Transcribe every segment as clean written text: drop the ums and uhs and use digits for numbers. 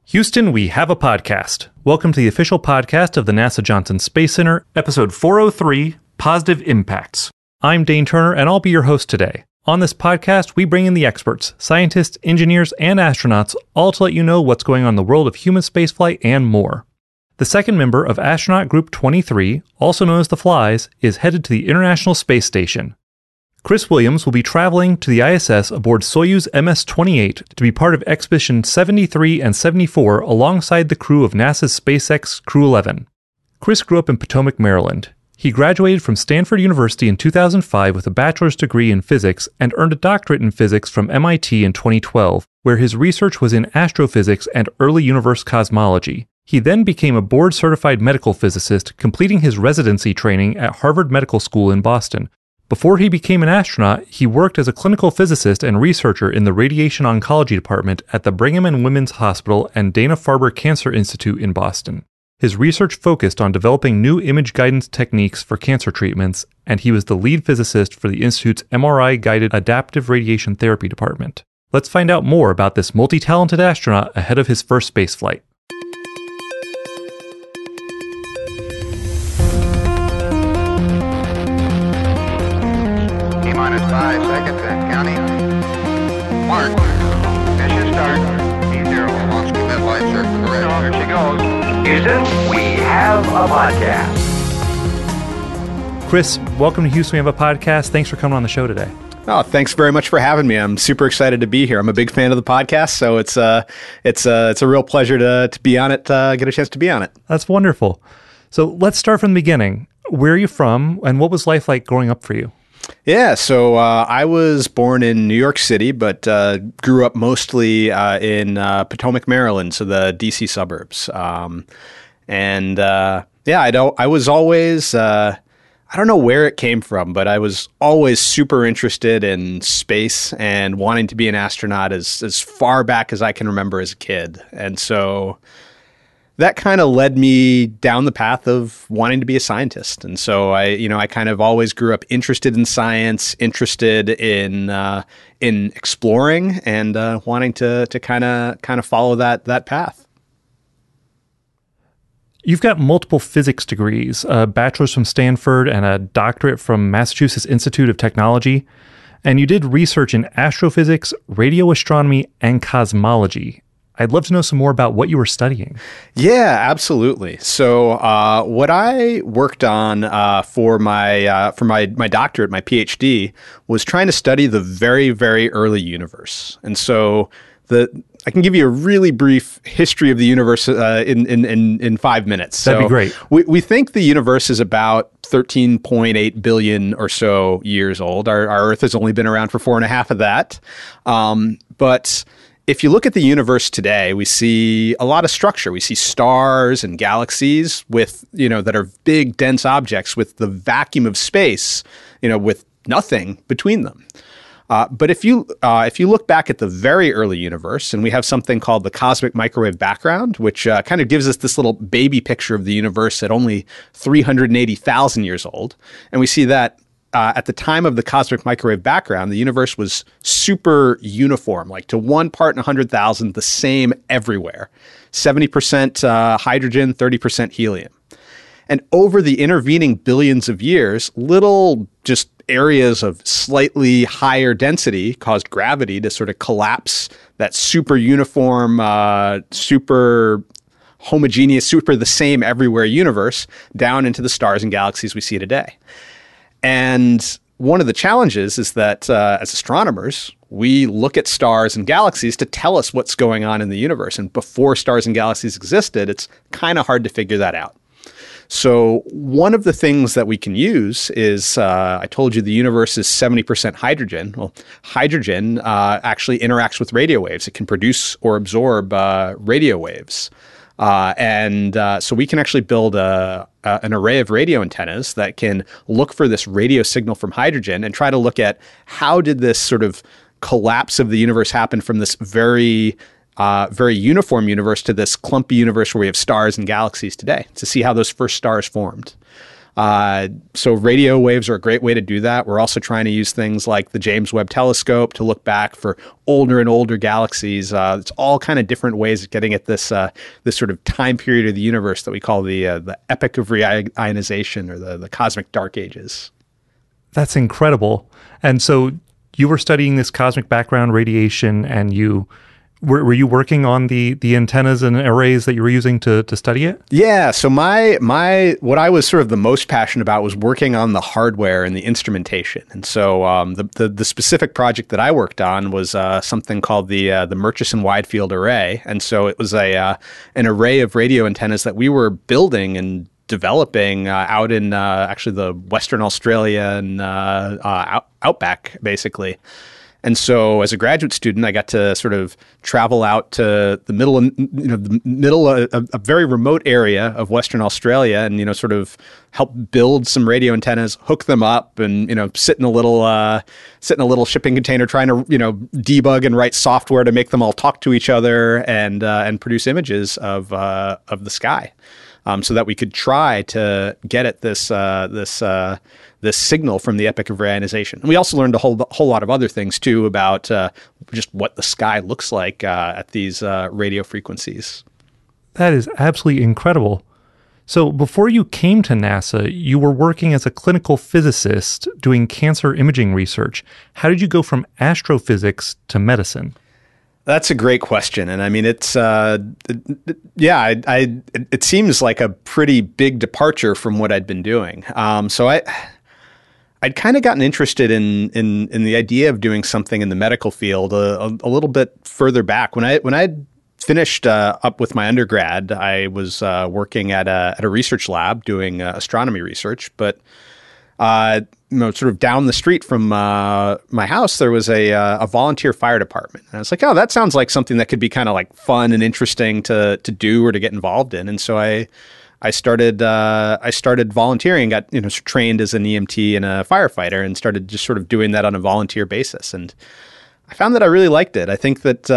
Houston, we have a podcast. Welcome to the official podcast of the NASA Johnson Space Center, episode 403, Positive Impacts. I'm Dane Turner, and I'll be your host today. On this podcast, we bring in the experts, scientists, engineers, and astronauts, all to let you know what's going on in the world of human spaceflight and more. The second member of Astronaut Group 23, also known as the Flies, is headed to the International Space Station. Chris Williams will be traveling to the ISS aboard Soyuz MS-28 to be part of Expedition 73 and 74 alongside the crew of NASA's SpaceX Crew 11. Chris grew up in Potomac, Maryland. He graduated from Stanford University in 2005 with a bachelor's degree in physics and earned a doctorate in physics from MIT in 2012, where his research was in astrophysics and early universe cosmology. He then became a board-certified medical physicist, completing his residency training at Harvard Medical School in Boston. Before he became an astronaut, he worked as a clinical physicist and researcher in the Radiation Oncology Department at the Brigham and Women's Hospital and Dana-Farber Cancer Institute in Boston. His research focused on developing new image guidance techniques for cancer treatments, and he was the lead physicist for the Institute's MRI-guided adaptive radiation therapy department. Let's find out more about this multi-talented astronaut ahead of his first spaceflight. Minus 5 seconds and counting. Mark. Mission start. E0. Launch commit light circle correct. Here she goes. Houston, we have a podcast. Chris, welcome to Houston, we have a podcast. Thanks for coming on the show today. Oh, thanks very much for having me. I'm super excited to be here. I'm a big fan of the podcast, so it's a real pleasure to be on it, get a chance to be on it. That's wonderful. So let's start from the beginning. Where are you from, and what was life like growing up for you? Yeah, so I was born in New York City, but grew up mostly in Potomac, Maryland, so the DC suburbs. I was always, I don't know where it came from, but I was always super interested in space and wanting to be an astronaut as far back as I can remember as a kid. And so that kind of led me down the path of wanting to be a scientist. And so I kind of always grew up interested in science, interested in exploring, and wanting to kind of follow that path. You've got multiple physics degrees, a bachelor's from Stanford and a doctorate from Massachusetts Institute of Technology, and you did research in astrophysics, radio astronomy, and cosmology. I'd love to know some more about what you were studying. Yeah, absolutely. So what I worked on for my doctorate, my PhD, was trying to study the very, very early universe. And so I can give you a really brief history of the universe in 5 minutes. That'd be great. We think the universe is about 13.8 billion or so years old. Our Earth has only been around for 4.5 of that. But if you look at the universe today, we see a lot of structure. We see stars and galaxies with, that are big, dense objects with the vacuum of space, with nothing between them. But if you look back at the very early universe, and we have something called the cosmic microwave background, which kind of gives us this little baby picture of the universe at only 380,000 years old, and we see that at the time of the cosmic microwave background, the universe was super uniform, like to 1 part in 100,000, the same everywhere. 70% hydrogen, 30% helium. And over the intervening billions of years, little just areas of slightly higher density caused gravity to sort of collapse that super uniform, super homogeneous, super the same everywhere universe down into the stars and galaxies we see today. And one of the challenges is that as astronomers, we look at stars and galaxies to tell us what's going on in the universe. And before stars and galaxies existed, it's kind of hard to figure that out. So one of the things that we can use is, I told you the universe is 70% hydrogen. Well, hydrogen actually interacts with radio waves. It can produce or absorb radio waves. So we can actually build an array of radio antennas that can look for this radio signal from hydrogen and try to look at how did this sort of collapse of the universe happen from this very uniform universe to this clumpy universe where we have stars and galaxies today, to see how those first stars formed. So radio waves are a great way to do that. We're also trying to use things like the James Webb Telescope to look back for older and older galaxies. It's all kind of different ways of getting at this this sort of time period of the universe that we call the epoch of reionization, or the cosmic dark ages. That's incredible. And so you were studying this cosmic background radiation, and you were you working on the antennas and arrays that you were using to study it? Yeah. So my what I was sort of the most passionate about was working on the hardware and the instrumentation. And so the specific project that I worked on was something called the Murchison Wide Field Array. And so it was an array of radio antennas that we were building and developing out in actually the Western Australia and outback, basically. And so as a graduate student, I got to sort of travel out to the middle, a very remote area of Western Australia, and, sort of help build some radio antennas, hook them up, and, sit in a little shipping container trying to, debug and write software to make them all talk to each other and produce images of the sky. So that we could try to get at this signal from the epoch of reionization. And we also learned a whole lot of other things too about just what the sky looks like at these radio frequencies. That is absolutely incredible. So before you came to NASA, you were working as a clinical physicist doing cancer imaging research. How did you go from astrophysics to medicine? That's a great question. And I mean, it's, it seems like a pretty big departure from what I'd been doing. So I'd kind of gotten interested in the idea of doing something in the medical field a little bit further back. When I finished up with my undergrad, I was working at a research lab doing astronomy research, but sort of down the street from my house, there was a volunteer fire department. And I was like, oh, that sounds like something that could be kind of like fun and interesting to do or to get involved in. And so I started volunteering, got trained as an EMT and a firefighter, and started just sort of doing that on a volunteer basis. And I found that I really liked it. I think that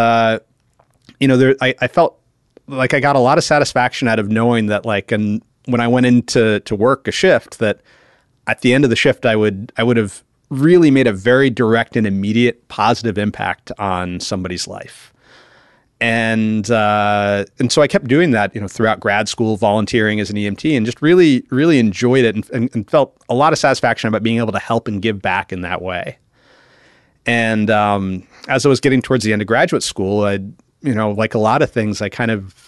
I felt like I got a lot of satisfaction out of knowing that, like, and when I went into work a shift, that at the end of the shift, I would have really made a very direct and immediate positive impact on somebody's life. And so I kept doing that, throughout grad school, volunteering as an EMT, and just really, really enjoyed it and felt a lot of satisfaction about being able to help and give back in that way. And as I was getting towards the end of graduate school, like a lot of things, I kind of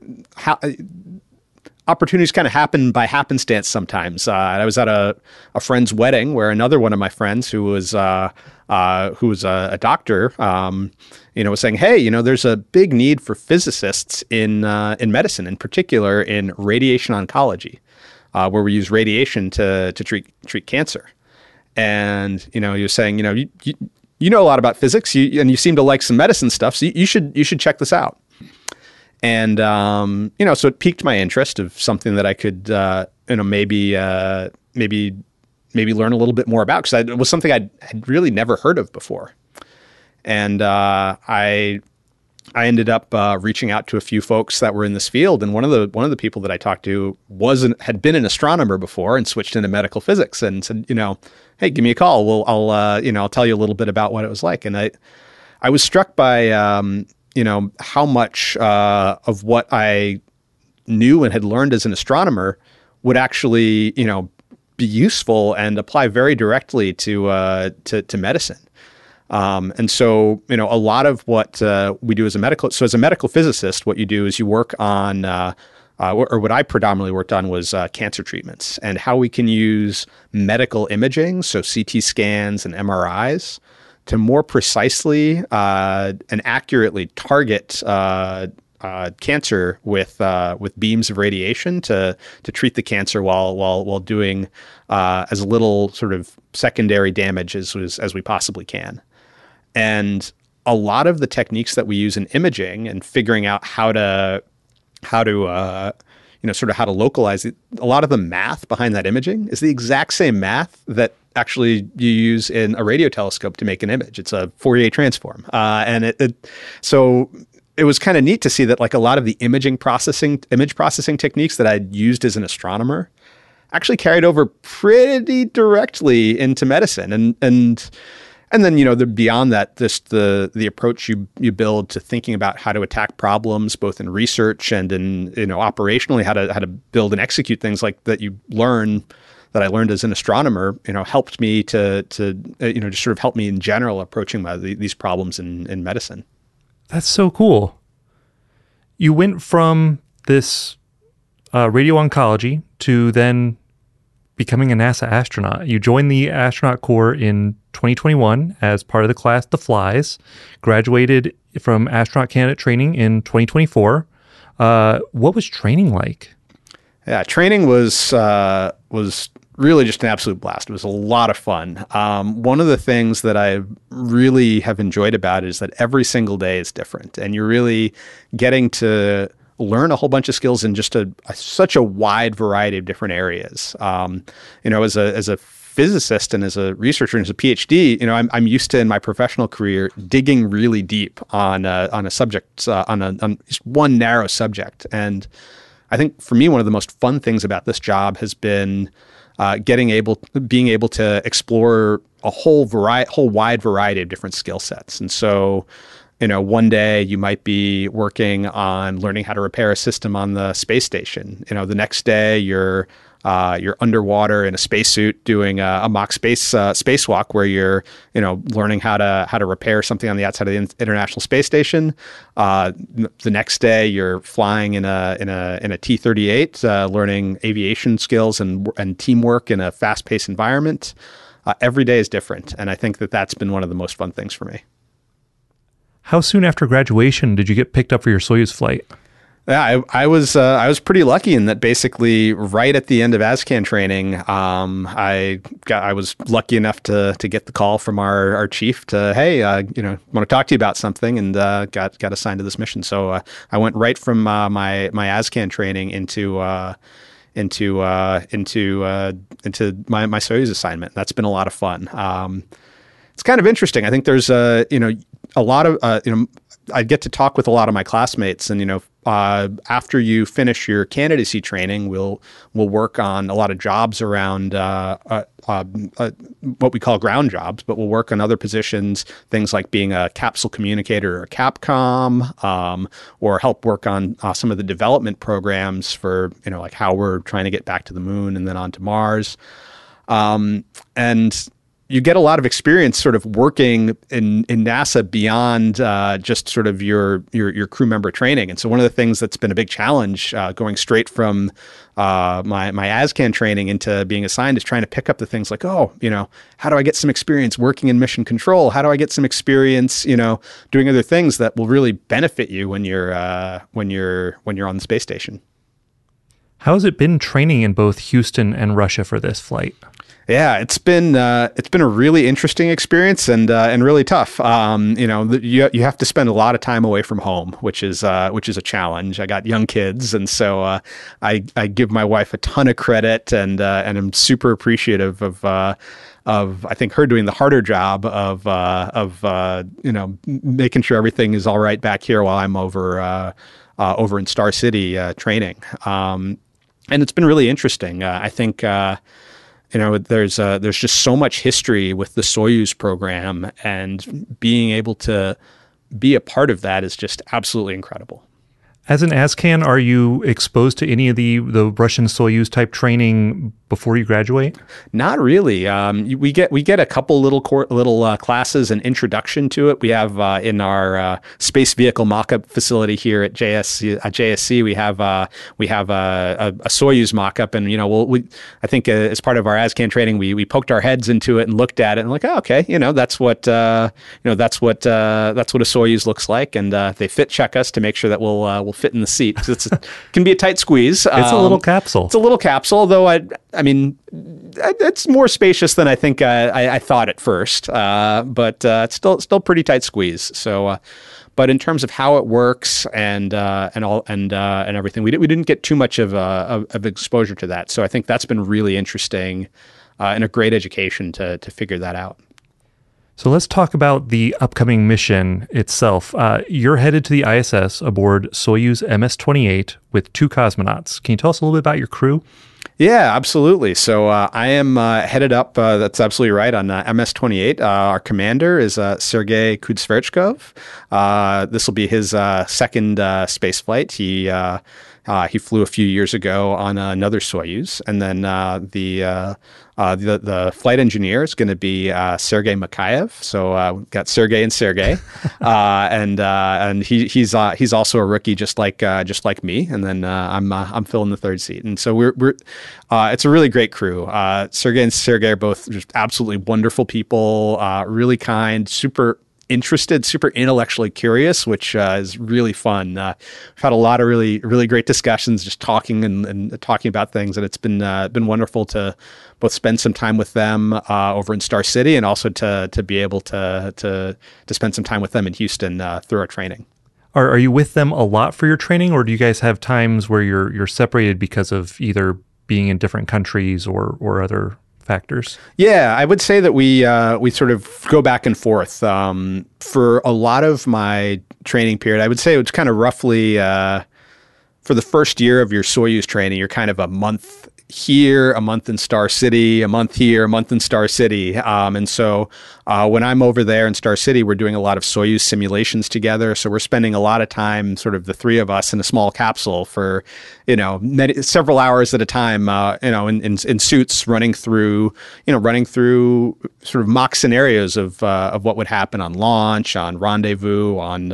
opportunities kind of happen by happenstance sometimes. I was at a friend's wedding where another one of my friends who was a doctor, was saying, hey, there's a big need for physicists in medicine, in particular in radiation oncology, where we use radiation to treat cancer. And, he was saying, you know a lot about physics, and you seem to like some medicine stuff, so you should check this out. And, so it piqued my interest of something that I could, maybe learn a little bit more about, because it was something I'd really never heard of before. And I ended up reaching out to a few folks that were in this field. And one of the people that I talked to had been an astronomer before and switched into medical physics, and said, hey, give me a call. I'll tell you a little bit about what it was like. And I was struck by, how much of what I knew and had learned as an astronomer would actually, be useful and apply very directly to medicine. And so, a lot of what we do as a medical physicist, what you do is you work on, or what I predominantly worked on was cancer treatments and how we can use medical imaging, so CT scans and MRIs, to more precisely and accurately target cancer with beams of radiation to treat the cancer while doing as little sort of secondary damage as we possibly can. And a lot of the techniques that we use in imaging and figuring out how to localize it, a lot of the math behind that imaging is the exact same math that actually you use in a radio telescope to make an image. It's a Fourier transform. So it was kind of neat to see that, like, a lot of the image processing techniques that I'd used as an astronomer actually carried over pretty directly into medicine. And then, beyond that, the approach you build to thinking about how to attack problems, both in research and in, operationally, how to build and execute things like that that I learned as an astronomer, helped me to just sort of help me in general approaching these problems in medicine. That's so cool. You went from this radio oncology to then becoming a NASA astronaut. You joined the astronaut corps in 2021 as part of the class The Flies, graduated from astronaut candidate training in 2024. What was training like? Yeah, training was really just an absolute blast. It was a lot of fun. One of the things that I really have enjoyed about it is that every single day is different, and you're really getting to learn a whole bunch of skills in just such a wide variety of different areas. As a physicist and as a researcher and as a PhD, I'm used to in my professional career digging really deep on a subject, on just one narrow subject. And I think for me, one of the most fun things about this job has been being able to explore a whole wide variety of different skill sets. And so, one day you might be working on learning how to repair a system on the space station. The next day you're underwater in a spacesuit doing a mock spacewalk where you're learning how to repair something on the outside of the International Space Station. The next day you're flying in a T-38, learning aviation skills and teamwork in a fast-paced environment. Every day is different, and I think that's been one of the most fun things for me. How soon after graduation did you get picked up for your Soyuz flight? Yeah, I was pretty lucky in that basically right at the end of ASCAN training, I was lucky enough to get the call from our chief to, hey, want to talk to you about something, and got assigned to this mission. So I went right from my ASCAN training into my Soyuz assignment. That's been a lot of fun. It's kind of interesting. I think there's a lot of I get to talk with a lot of my classmates, and after you finish your candidacy training, we'll work on a lot of jobs around what we call ground jobs, but we'll work on other positions, things like being a capsule communicator or a Capcom, or help work on some of the development programs for like how we're trying to get back to the moon and then on to Mars, and you get a lot of experience sort of working in NASA beyond just sort of your crew member training. And so one of the things that's been a big challenge going straight from my ASCAN training into being assigned is trying to pick up the things like, how do I get some experience working in mission control? How do I get some experience, doing other things that will really benefit you when you're on the space station? How has it been training in both Houston and Russia for this flight? Yeah, it's been a really interesting experience and really tough. You have to spend a lot of time away from home, which is a challenge. I got young kids, and so I give my wife a ton of credit, and I'm super appreciative of I think her doing the harder job of making sure everything is all right back here while I'm over in Star City training. And it's been really interesting. I think. There's just so much history with the Soyuz program, and being able to be a part of that is just absolutely incredible. As an ASCAN, are you exposed to any of the Russian Soyuz type training before you graduate? Not really. We get a couple little classes and introduction to it. We have in our space vehicle mock-up facility here at JSC. We have a Soyuz mock-up, and I think as part of our ASCAN training, we poked our heads into it and looked at it and like, oh, okay, that's what a Soyuz looks like, and they fit check us to make sure that we'll fit in the seat, because it can be a tight squeeze. It's a little capsule. It's a little capsule, though. I mean, it's more spacious than I think I thought at first, but it's still pretty tight squeeze. So, but in terms of how it works and everything, we didn't get too much of exposure to that. So I think that's been really interesting and a great education to figure that out. So let's talk about the upcoming mission itself. You're headed to the ISS aboard Soyuz MS-28 with 2 cosmonauts. Can you tell us a little bit about your crew? Yeah, absolutely. So I am headed up, that's absolutely right, on MS-28. Our commander is Sergei Kudzverchkov. This will be his second space flight. He flew a few years ago on another Soyuz, and then the flight engineer is going to be Sergei Makayev. So we've got Sergei and Sergei, and he's also a rookie, just like me. And then I'm filling the third seat, and so we're it's a really great crew. Sergei and Sergei are both just absolutely wonderful people, really kind, super interested, super intellectually curious, which is really fun. We've had a lot of really, really great discussions, just talking and talking about things, and it's been wonderful to both spend some time with them over in Star City, and also to be able to spend some time with them in Houston through our training. Are you with them a lot for your training, or do you guys have times where you're separated because of either being in different countries or other factors? Yeah, I would say that we sort of go back and forth. For a lot of my training period, I would say it's kind of roughly for the first year of your Soyuz training, you're kind of a month here, a month in Star City, a month here, a month in Star City. And so when I'm over there in Star City, we're doing a lot of Soyuz simulations together. So we're spending a lot of time, sort of the three of us in a small capsule for, several hours at a time, in suits running through sort of mock scenarios of what would happen on launch, on rendezvous, on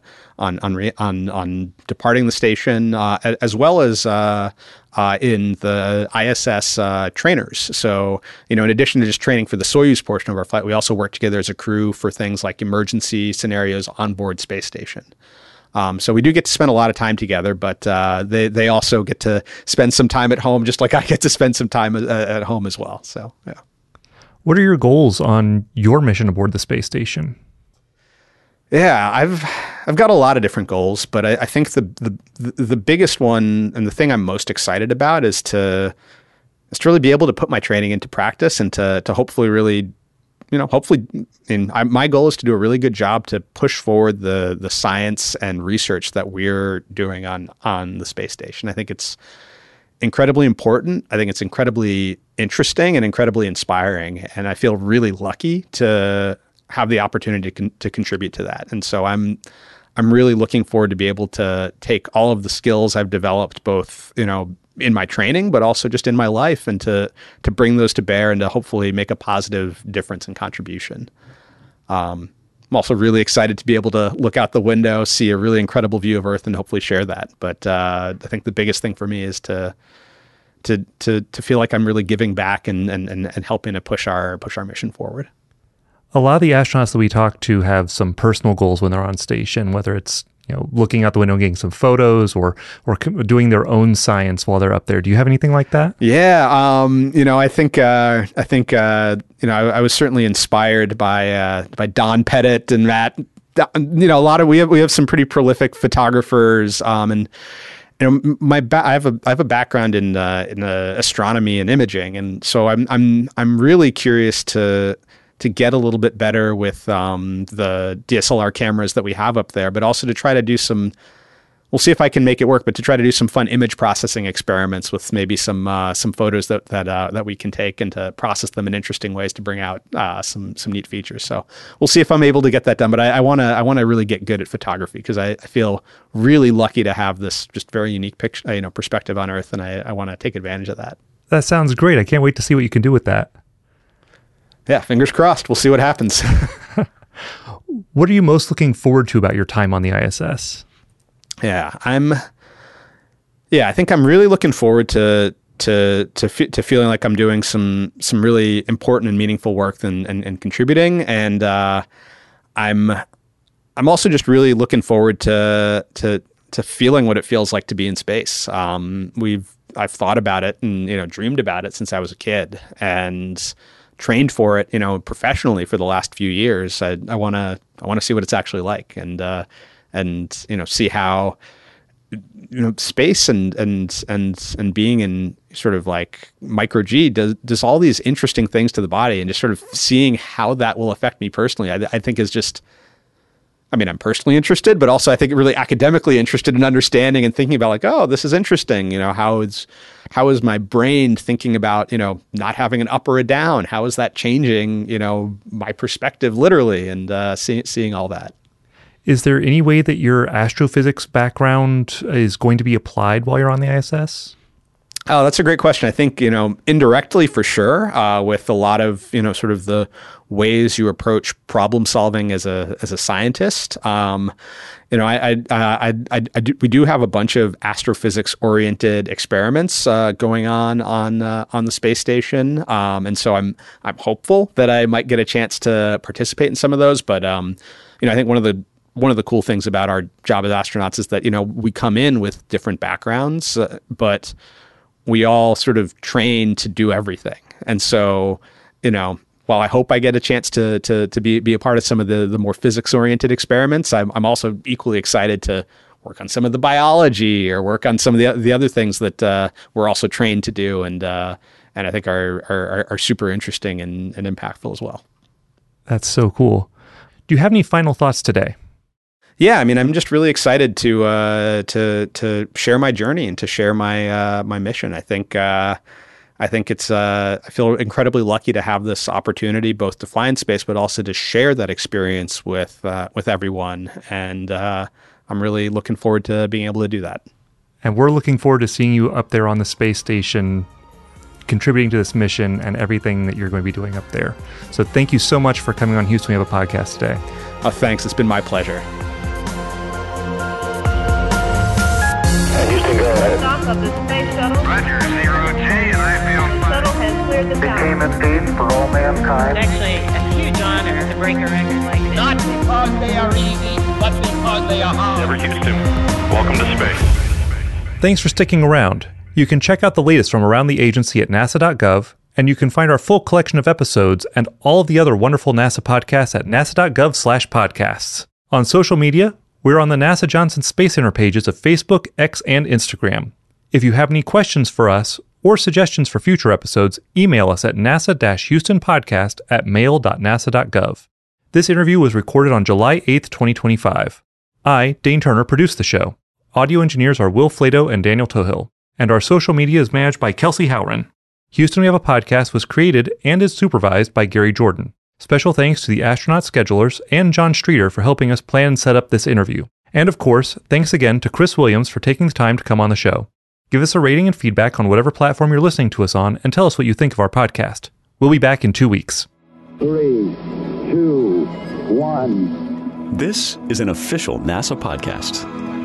departing the station, as well as in the ISS trainers. So, in addition to just training for the Soyuz portion of our flight, we also work together as a crew for things like emergency scenarios on board space station. So we do get to spend a lot of time together, but they also get to spend some time at home, just like I get to spend some time at home as well. So, yeah. What are your goals on your mission aboard the space station? Yeah, I've got a lot of different goals, but I think the biggest one and the thing I'm most excited about is to really be able to put my training into practice, and to hopefully really, my goal is to do a really good job to push forward the science and research that we're doing on the space station. I think it's incredibly important. I think it's incredibly interesting and incredibly inspiring, and I feel really lucky to have the opportunity to contribute to that. And so I'm really looking forward to be able to take all of the skills I've developed, both, in my training, but also just in my life, and to bring those to bear and to hopefully make a positive difference and contribution. I'm also really excited to be able to look out the window, see a really incredible view of Earth, and hopefully share that. But I think the biggest thing for me is to feel like I'm really giving back and helping to push our mission forward. A lot of the astronauts that we talk to have some personal goals when they're on station, whether it's looking out the window, getting some photos, or doing their own science while they're up there. Do you have anything like that? Yeah, I think I was certainly inspired by Don Pettit and that. A lot of we have some pretty prolific photographers, and I have a background in astronomy and imaging, and so I'm really curious to get a little bit better with the DSLR cameras that we have up there, but also to try to do we'll see if I can make it work, but to try to do some fun image processing experiments with maybe some photos that we can take, and to process them in interesting ways to bring out some neat features. So we'll see if I'm able to get that done, but I want to really get good at photography, because I feel really lucky to have this just very unique picture, perspective on Earth, and I want to take advantage of that. That sounds great. I can't wait to see what you can do with that. Yeah, fingers crossed. We'll see what happens. What are you most looking forward to about your time on the ISS? Yeah, I think I'm really looking forward to feeling like I'm doing some really important and meaningful work and contributing. And I'm also just really looking forward to feeling what it feels like to be in space. I've thought about it and dreamed about it since I was a kid, and trained for it, professionally for the last few years. I want to see what it's actually like, and see how space and being in sort of like micro G does all these interesting things to the body, and just sort of seeing how that will affect me personally, I think is just I'm personally interested, but also I think really academically interested in understanding and thinking about like, oh, this is interesting. How is my brain thinking about, not having an up or a down? How is that changing, my perspective literally, and seeing all that. Is there any way that your astrophysics background is going to be applied while you're on the ISS? Oh, that's a great question. I think, indirectly for sure, with a lot of, sort of the ways you approach problem solving as a scientist. We do have a bunch of astrophysics oriented experiments going on the space station. And so I'm hopeful that I might get a chance to participate in some of those. But, I think one of the cool things about our job as astronauts is that, we come in with different backgrounds, but we all sort of train to do everything. And so, while I hope I get a chance to be a part of some of the more physics oriented experiments, I'm also equally excited to work on some of the biology or work on some of the other things that we're also trained to do, and I think are super interesting and impactful as well. That's so cool. Do you have any final thoughts today? Yeah, I'm just really excited to share my journey and to share my mission. I think it's I feel incredibly lucky to have this opportunity both to fly in space, but also to share that experience with everyone. And I'm really looking forward to being able to do that. And we're looking forward to seeing you up there on the space station, contributing to this mission and everything that you're going to be doing up there. So thank you so much for coming on Houston We Have a Podcast today. Thanks. It's been my pleasure. Houston, go ahead. Stop of the space shuttle. Roger, 0J, and I feel The shuttle has cleared the tower. Became a feat for all mankind. It's actually a huge honor to break a record like this. Not because they are easy, but because they are hard. Never Houston, welcome to space. Thanks for sticking around. You can check out the latest from around the agency at nasa.gov, and you can find our full collection of episodes and all of the other wonderful NASA podcasts at nasa.gov/podcasts. On social media, we're on the NASA Johnson Space Center pages of Facebook, X, and Instagram. If you have any questions for us or suggestions for future episodes, email us at nasa-houstonpodcast@mail.nasa.gov. This interview was recorded on July 8th, 2025. I, Dane Turner, produced the show. Audio engineers are Will Flato and Daniel Tohill, and our social media is managed by Kelsey Howren. Houston We Have a Podcast was created and is supervised by Gary Jordan. Special thanks to the astronaut schedulers and John Streeter for helping us plan and set up this interview. And of course, thanks again to Chris Williams for taking the time to come on the show. Give us a rating and feedback on whatever platform you're listening to us on, and tell us what you think of our podcast. We'll be back in 2 weeks. 3, 2, 1. This is an official NASA podcast.